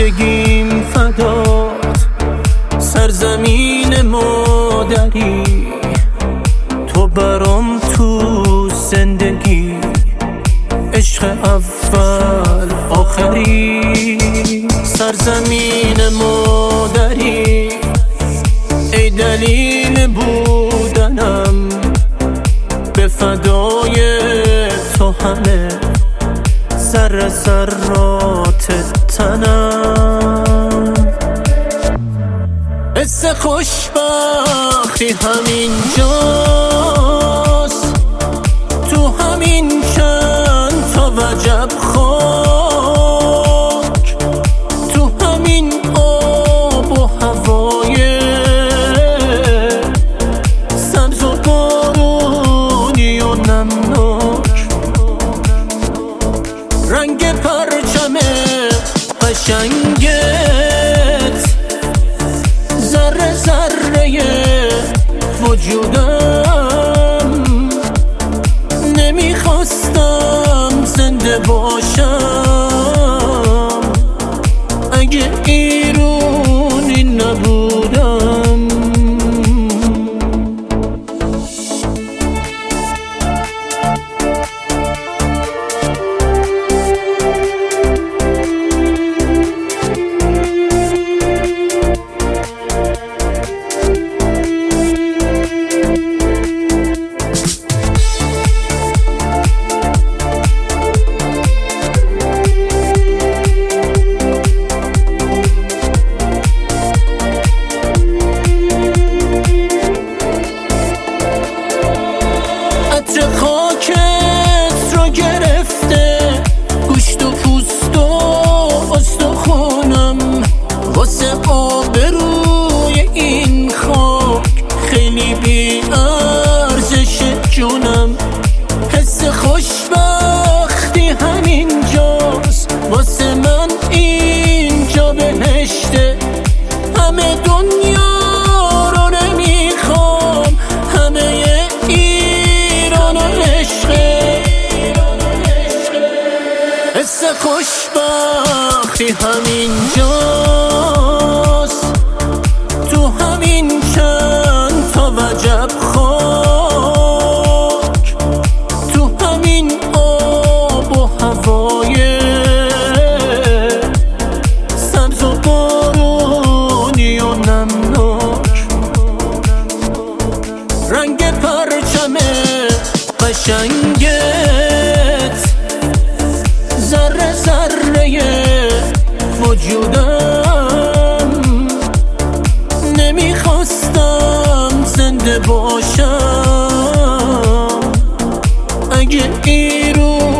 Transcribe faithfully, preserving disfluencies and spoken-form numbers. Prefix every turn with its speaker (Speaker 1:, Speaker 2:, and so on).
Speaker 1: زندگیم فدات، سرزمین مادری تو برام تو زندگی، عشق اول آخری. سرزمین مادری ای دلیل بودنم، به فدای تو همه ذره ذرات تنم. حس خوشبختی همینجاست، تو همین چند تا وجب خاک، تو همین آب و هوای سبز و بارونی و نمناک. رنگ پرچم قشنگت ذره ذره وجودم، نمیخواستم زنده باشم اگه ایرونی نبودم. خاکت رو گرفته گوشت و پوست و استخونم، واسه آبروی این خاک خیلی بی ارزش جونم. حس خوشبختی همینجاست، واسه من اینجا بهشته. همه دنیا رو نمیخوام، همه حس خوشبختی همینجاست، تو همین چند تا وجب خاک، تو همین آب و هوای سبز و بارونی و نمناک. رنگ پرچم قشنگت ذره ذره وجودم، نمیخواستم زنده باشم اگه ایرون